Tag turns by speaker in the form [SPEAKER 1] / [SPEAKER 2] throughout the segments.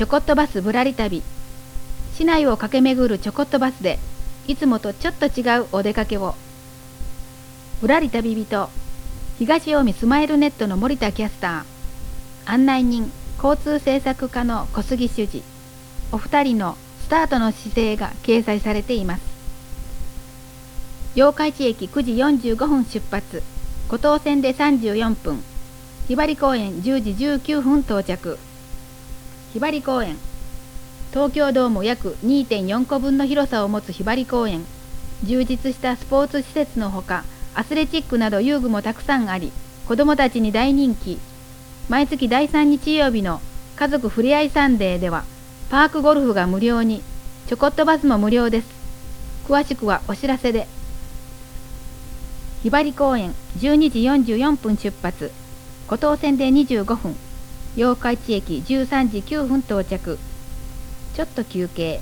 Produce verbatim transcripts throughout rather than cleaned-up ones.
[SPEAKER 1] ちょこっとバスぶらり旅。市内を駆け巡るちょこっとバスでいつもとちょっと違うお出かけを。ぶらり旅人、東近江スマイルネットの森田キャスター、案内人交通政策課の小杉主事、お二人のスタートの姿勢が掲載されています。八日市駅くじよんじゅうごふん出発、五島線でさんじゅうよんぷん、ひばり公園じゅうじじゅうきゅうふん到着。ひばり公園、東京ドーム約 にてんよん 個分の広さを持つひばり公園。充実したスポーツ施設のほか、アスレチックなど遊具もたくさんあり、子どもたちに大人気。毎月だいさん日曜日の家族ふれあいサンデーでは、パークゴルフが無料に、ちょこっとバスも無料です。詳しくはお知らせで。ひばり公園じゅうにじよんじゅうよんぷん出発、五島線でにじゅうごふん、八日市駅じゅうさんじきゅうふん到着。ちょっと休憩。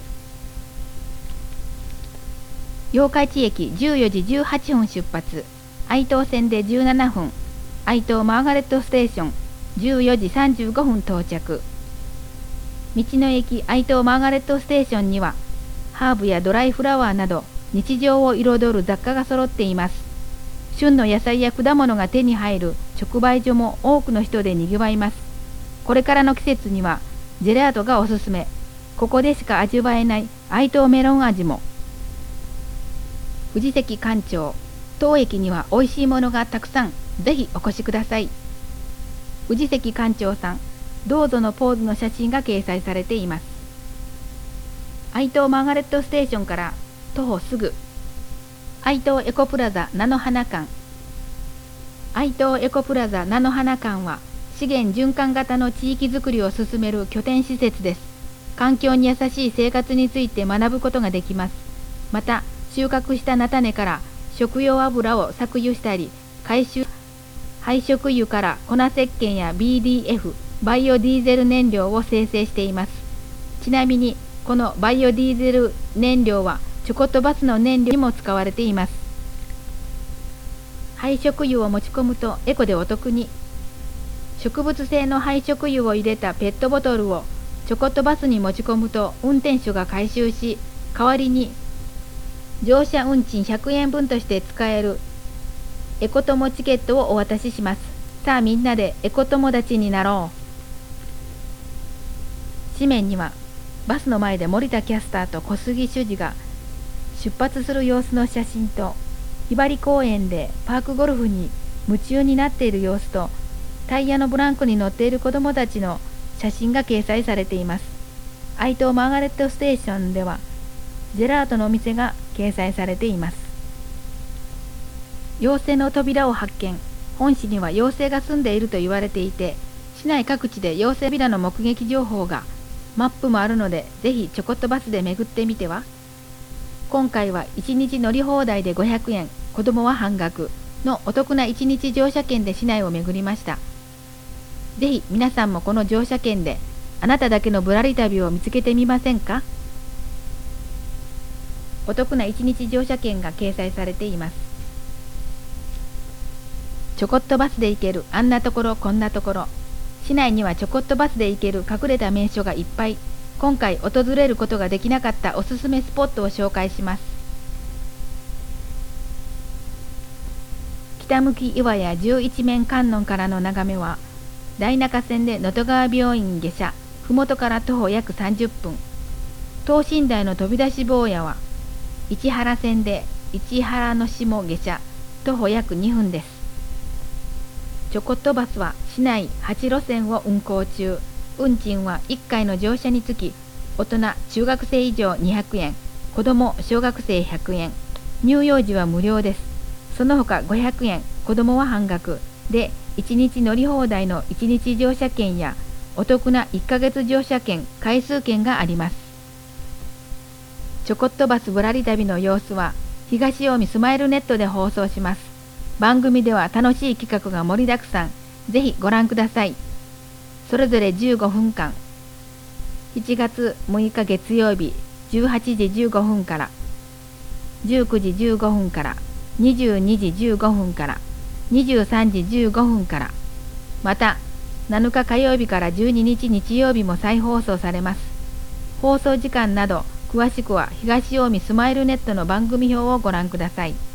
[SPEAKER 1] 八日市駅じゅうよじじゅうはっぷん出発、愛東線でじゅうななふん、愛東マーガレットステーションじゅうよじさんじゅうごふん到着。道の駅愛東マーガレットステーションには、ハーブやドライフラワーなど日常を彩る雑貨が揃っています。旬の野菜や果物が手に入る直売所も多くの人でにぎわいます。これからの季節にはジェラートがおすすめ。ここでしか味わえない愛東メロン味も。藤関館長、当駅には美味しいものがたくさん。ぜひお越しください。藤関館長さん、どうぞのポーズの写真が掲載されています。愛東マーガレットステーションから徒歩すぐ、愛東エコプラザ菜の花館。愛東エコプラザ菜の花館は資源循環型の地域づくりを進める拠点施設です。環境に優しい生活について学ぶことができます。また、収穫した菜種から食用油を搾油したり、回収廃食油から粉石鹸や ビーディーエフ バイオディーゼル燃料を生成しています。ちなみにこのバイオディーゼル燃料はちょこっとバスの燃料にも使われています。廃食油を持ち込むとエコでお得に。植物性の廃食油を入れたペットボトルをちょこっとバスに持ち込むと運転手が回収し、代わりに乗車運賃ひゃくえんぶんとして使えるエコ友チケットをお渡しします。さあみんなでエコ友達になろう。紙面にはバスの前で森田キャスターと小杉主事が出発する様子の写真と、ひばり公園でパークゴルフに夢中になっている様子と、タイヤのブランコに乗っている子どもたちの写真が掲載されています。愛東マーガレットステーションではジェラートのお店が掲載されています。妖精の扉を発見。本市には妖精が住んでいると言われていて、市内各地で妖精扉の目撃情報が、マップもあるのでぜひちょこっとバスで巡ってみては。今回はいちにち乗り放題でごひゃくえん、子供は半額のお得ないちにち乗車券で市内を巡りました。ぜひ皆さんもこの乗車券であなただけのぶらり旅を見つけてみませんか。お得ないちにち乗車券が掲載されています。ちょこっとバスで行けるあんなところこんなところ。市内にはちょこっとバスで行ける隠れた名所がいっぱい。今回訪れることができなかったおすすめスポットを紹介します。北向き岩屋十一面観音からの眺めは、大中線で能登川病院下車、麓から徒歩約さんじゅっぷん。等身大の飛び出し坊やは、市原線で市原の下下車、徒歩約にふんです。ちょこっとバスは市内はちろせんを運行中。運賃はいっかいの乗車につき、大人中学生以上にひゃくえん、子ども小学生ひゃくえん、乳幼児は無料です。その他ごひゃくえん、子どもは半額で、いちにち乗り放題のいちにち乗車券やお得ないっかげつ乗車券、回数券があります。ちょこっとバスぶらり旅の様子は東近江スマイルネットで放送します。番組では楽しい企画が盛りだくさん。ぜひご覧ください。それぞれじゅうごふんかん。しちがつむいか月曜日じゅうはちじじゅうごふんから、じゅうくじじゅうごふんから、にじゅうにじじゅうごふんから、にじゅうさんじじゅうごふんから、またなのか火曜日からじゅうににち日曜日も再放送されます。放送時間など詳しくは東近江スマイルネットの番組表をご覧ください。